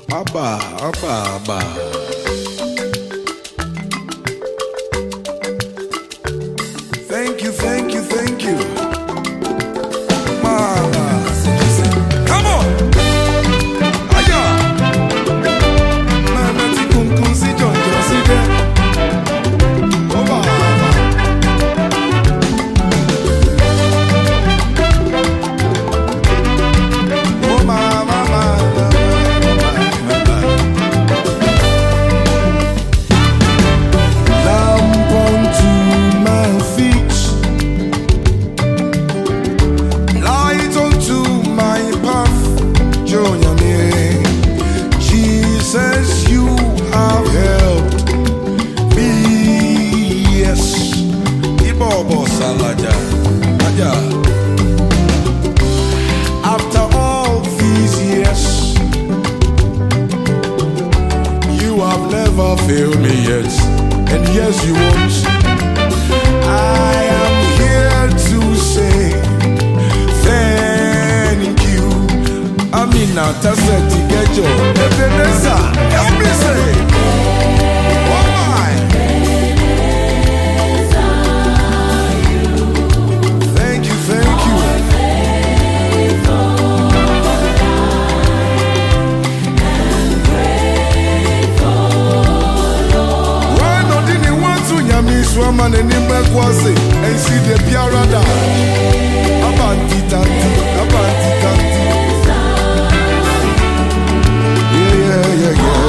Abba, Abba, Abba. Thank you, thank you, thank you. Mama. Come on. Aya. Mama ti kun kun si John si de. Over. Oh mama, mama. Lamp unto my feet, light unto my path. Join me, Jesus, you have helped me. Yes, Ibobo Salaja, Aja. After all these years, you have never failed me yet, and yes, you won't. I am here to say thank you. I mean, now that's it. Get your Ebenezer. Help me say, why? Thank you, thank you. Why not didn't want to yami swamman and in back was it and see the piarada? Abanti tanti, abanti tanti. Yeah, yeah, yeah, yeah.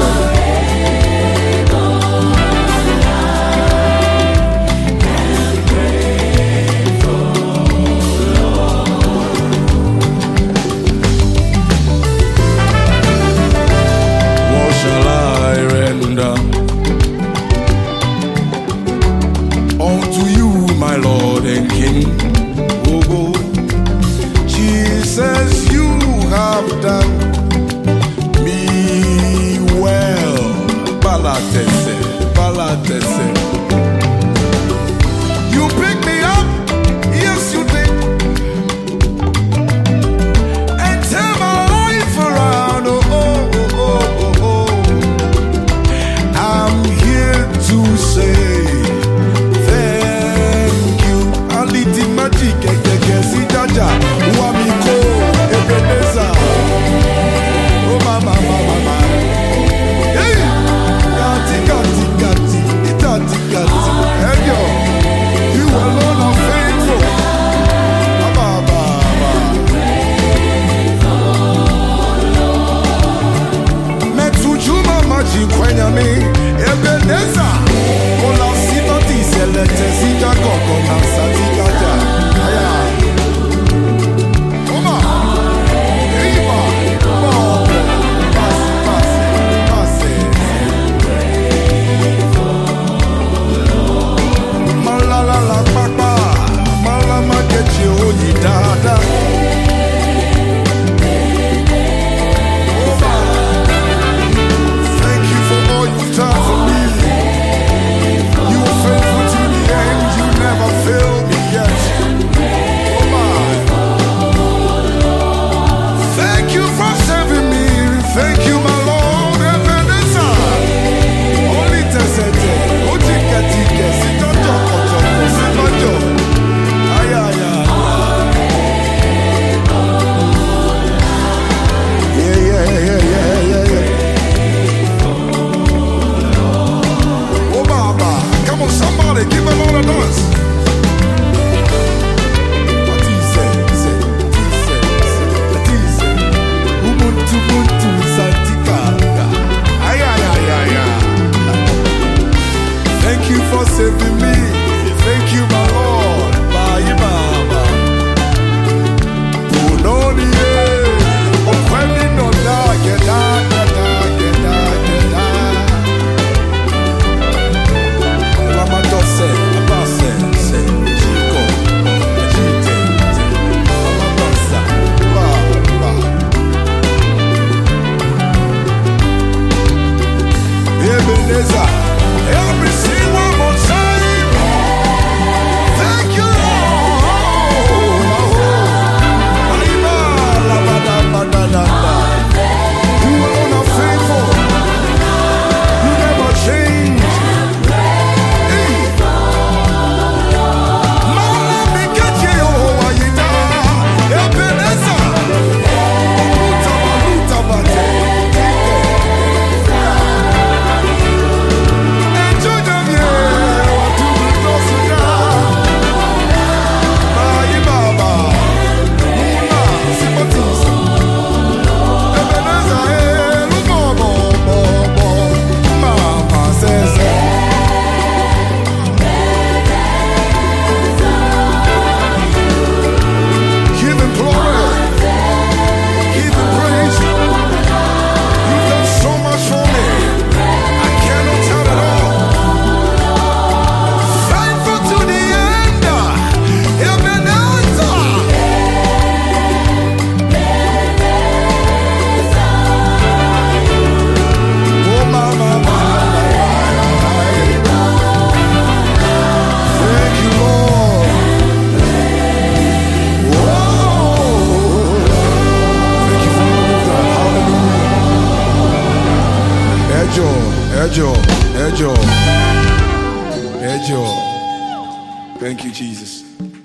Thank you, Jesus.